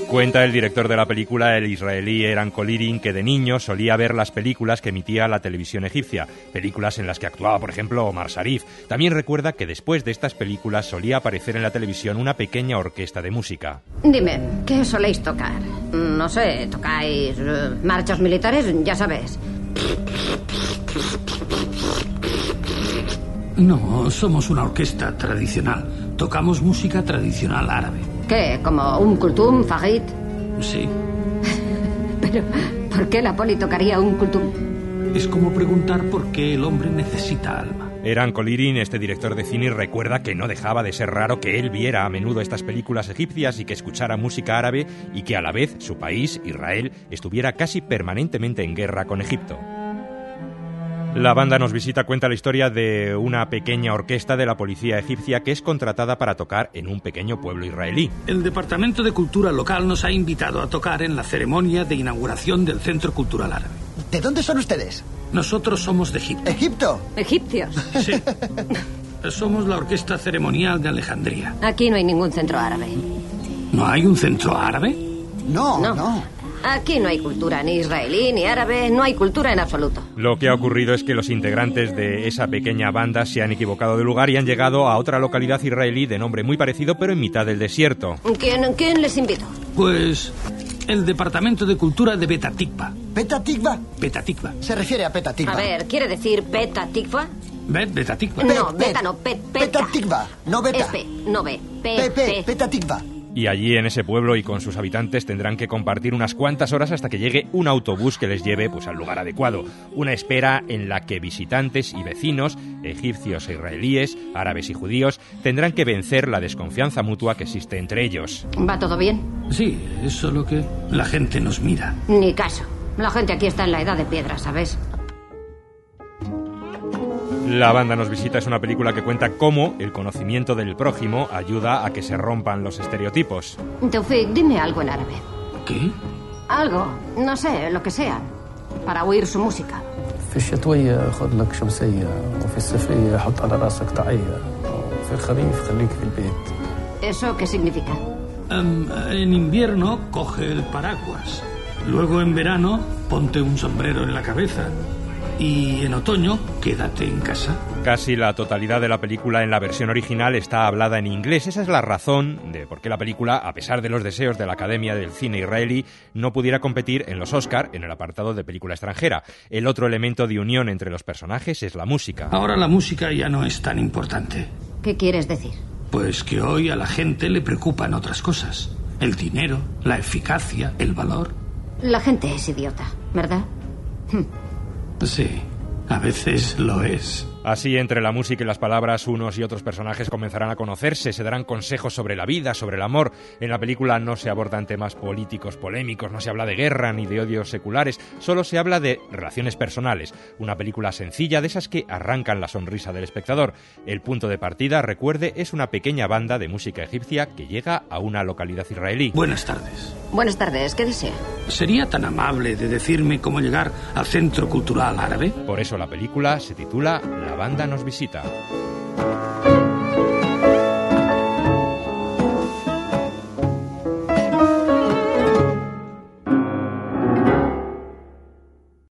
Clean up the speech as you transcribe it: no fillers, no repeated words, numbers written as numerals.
Cuenta el director de la película, el israelí Eran Kolirin, que de niño solía ver las películas que emitía la televisión egipcia, películas en las que actuaba, por ejemplo, Omar Sharif. También recuerda que después de estas películas solía aparecer en la televisión una pequeña orquesta de música. Dime, ¿qué soléis tocar? No sé, ¿tocáis marchas militares? Ya sabes. No, somos una orquesta tradicional. Tocamos música tradicional árabe. ¿Qué? ¿Como un kultum, fagit? Sí. Pero, ¿por qué la poli tocaría un kultum? Es como preguntar por qué el hombre necesita alma. Eran Kolirin, este director de cine, recuerda que no dejaba de ser raro que él viera a menudo estas películas egipcias y que escuchara música árabe y que a la vez su país, Israel, estuviera casi permanentemente en guerra con Egipto. La banda nos visita cuenta la historia de una pequeña orquesta de la policía egipcia que es contratada para tocar en un pequeño pueblo israelí. El Departamento de Cultura local nos ha invitado a tocar en la ceremonia de inauguración del Centro Cultural Árabe. ¿De dónde son ustedes? Nosotros somos de Egipto. ¿Egipto? ¿Egipcios? Sí. Somos la orquesta ceremonial de Alejandría. Aquí no hay ningún centro árabe. ¿No hay un centro árabe? No. Aquí no hay cultura ni israelí ni árabe, no hay cultura en absoluto. Lo que ha ocurrido es que los integrantes de esa pequeña banda se han equivocado de lugar y han llegado a otra localidad israelí de nombre muy parecido, pero en mitad del desierto. ¿Quién les invitó? Pues el Departamento de Cultura de Petah Tikva. ¿Petah Tikva? Petah Tikva. Se refiere a Petah Tikva. A ver, ¿quiere decir Petah Tikva? Petah Tikva. No, beta no, peta. Petah Tikva, no beta. Es P, no B. Petah Tikva. Y allí, en ese pueblo y con sus habitantes, tendrán que compartir unas cuantas horas hasta que llegue un autobús que les lleve al lugar adecuado. Una espera en la que visitantes y vecinos, egipcios e israelíes, árabes y judíos, tendrán que vencer la desconfianza mutua que existe entre ellos. ¿Va todo bien? Sí, es solo que la gente nos mira. Ni caso. La gente aquí está en la edad de piedra, ¿sabes? La banda nos visita es una película que cuenta cómo el conocimiento del prójimo ayuda a que se rompan los estereotipos. Taufik, dime algo en árabe. ¿Qué? Algo, no sé, lo que sea, para oír su música. في الشتوية خذ لك شمسية وفي الصيفية حط على راسك طاقية وفي الخريف خليك في البيت. ¿Eso qué significa? En invierno coge el paraguas. Luego en verano ponte un sombrero en la cabeza. Y en otoño, quédate en casa. Casi la totalidad de la película en la versión original está hablada en inglés. Esa es la razón de por qué la película, a pesar de los deseos de la Academia del Cine israelí, no pudiera competir en los Oscar en el apartado de película extranjera. El otro elemento de unión entre los personajes es la música. Ahora la música ya no es tan importante. ¿Qué quieres decir? Pues que hoy a la gente le preocupan otras cosas. El dinero, la eficacia, el valor. La gente es idiota, ¿verdad? Sí, a veces lo es. Así, entre la música y las palabras, unos y otros personajes comenzarán a conocerse, se darán consejos sobre la vida, sobre el amor. En la película no se abordan temas políticos polémicos, no se habla de guerra ni de odios seculares, solo se habla de relaciones personales. Una película sencilla, de esas que arrancan la sonrisa del espectador. El punto de partida, recuerde, es una pequeña banda de música egipcia que llega a una localidad israelí. Buenas tardes. Buenas tardes, ¿qué desea? ¿Sería tan amable de decirme cómo llegar al Centro Cultural Árabe? Por eso la película se titula La banda nos visita.